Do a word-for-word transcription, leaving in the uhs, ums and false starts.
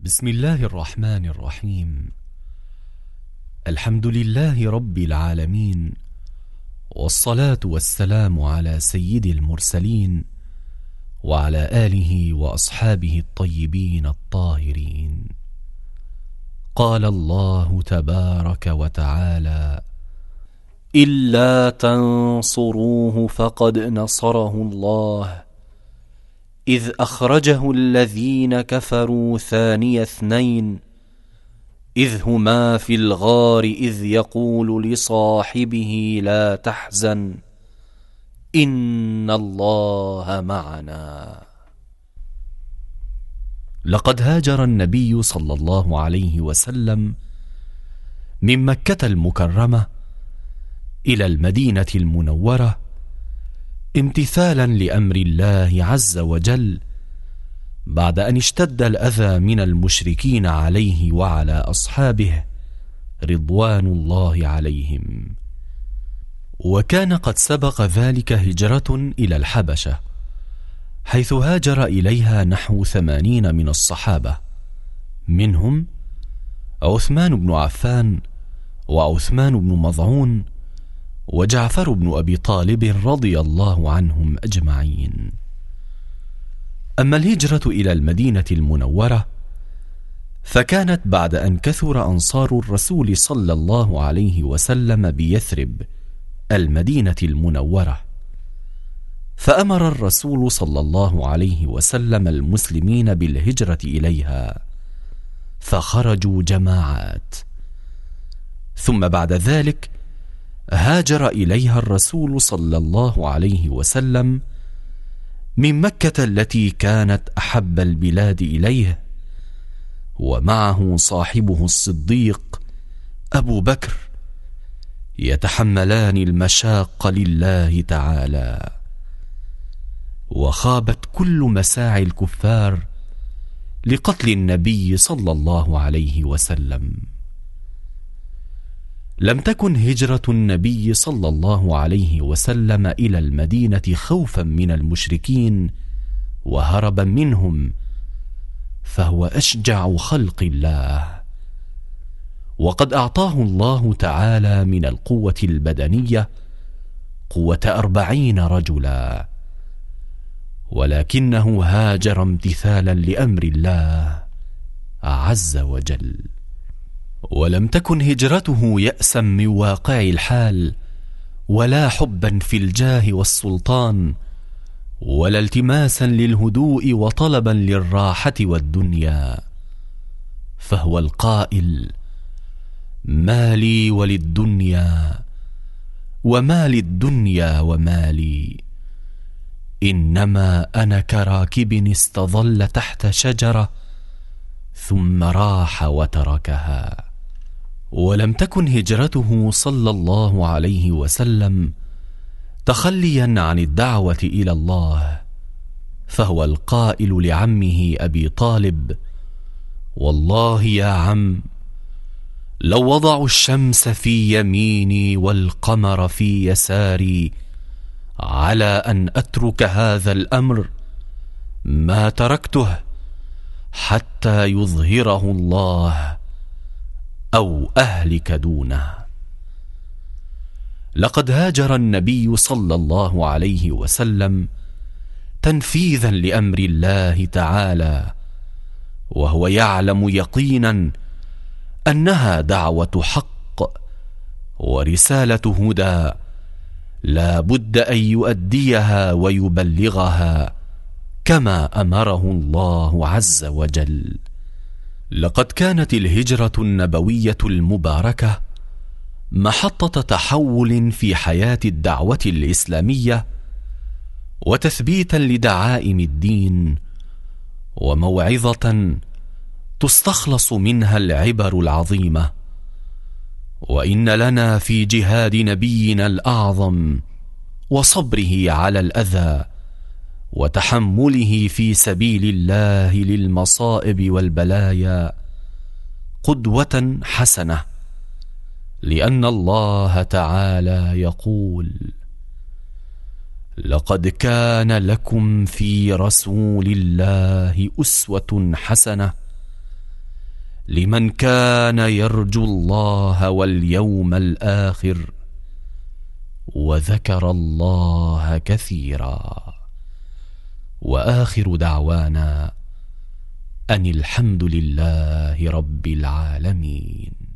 بسم الله الرحمن الرحيم. الحمد لله رب العالمين، والصلاة والسلام على سيد المرسلين وعلى آله وأصحابه الطيبين الطاهرين. قال الله تبارك وتعالى: إلا تنصروه فقد نصره الله إذ أخرجه الذين كفروا ثاني اثنين إذ هما في الغار إذ يقول لصاحبه لا تحزن إن الله معنا. لقد هاجر النبي صلى الله عليه وسلم من مكة المكرمة إلى المدينة المنورة امتثالا لأمر الله عز وجل، بعد أن اشتد الأذى من المشركين عليه وعلى أصحابه رضوان الله عليهم. وكان قد سبق ذلك هجرة إلى الحبشة، حيث هاجر إليها نحو ثمانين من الصحابة، منهم عثمان بن عفان وعثمان بن مظعون وجعفر بن أبي طالب رضي الله عنهم أجمعين. أما الهجرة إلى المدينة المنورة فكانت بعد أن كثر أنصار الرسول صلى الله عليه وسلم بيثرب المدينة المنورة، فأمر الرسول صلى الله عليه وسلم المسلمين بالهجرة إليها، فخرجوا جماعات. ثم بعد ذلك هاجر إليها الرسول صلى الله عليه وسلم من مكة التي كانت أحب البلاد إليه، ومعه صاحبه الصديق أبو بكر، يتحملان المشاق لله تعالى. وخابت كل مساعي الكفار لقتل النبي صلى الله عليه وسلم. لم تكن هجرة النبي صلى الله عليه وسلم إلى المدينة خوفا من المشركين وهربا منهم، فهو أشجع خلق الله، وقد أعطاه الله تعالى من القوة البدنية قوة أربعين رجلا، ولكنه هاجر امتثالا لأمر الله عز وجل. ولم تكن هجرته يأسا من واقع الحال، ولا حبا في الجاه والسلطان، ولا التماسا للهدوء وطلبا للراحة والدنيا، فهو القائل: ما لي وللدنيا وما للدنيا وما لي، إنما أنا كراكب استظل تحت شجرة ثم راح وتركها. ولم تكن هجرته صلى الله عليه وسلم تخليا عن الدعوة إلى الله، فهو القائل لعمه أبي طالب: والله يا عم، لو وضعوا الشمس في يميني والقمر في يساري على أن أترك هذا الأمر ما تركته حتى يظهره الله أو أهلك دونه. لقد هاجر النبي صلى الله عليه وسلم تنفيذا لأمر الله تعالى، وهو يعلم يقينا أنها دعوة حق ورسالة هدى لا بد أن يؤديها ويبلغها كما أمره الله عز وجل. لقد كانت الهجرة النبوية المباركة محطة تحول في حياة الدعوة الإسلامية، وتثبيتا لدعائم الدين، وموعظة تستخلص منها العبر العظيمة. وإن لنا في جهاد نبينا الأعظم وصبره على الأذى وتحمله في سبيل الله للمصائب والبلايا قدوة حسنة، لأن الله تعالى يقول: لقد كان لكم في رسول الله أسوة حسنة لمن كان يرجو الله واليوم الآخر وذكر الله كثيرا. وآخر دعوانا أن الحمد لله رب العالمين.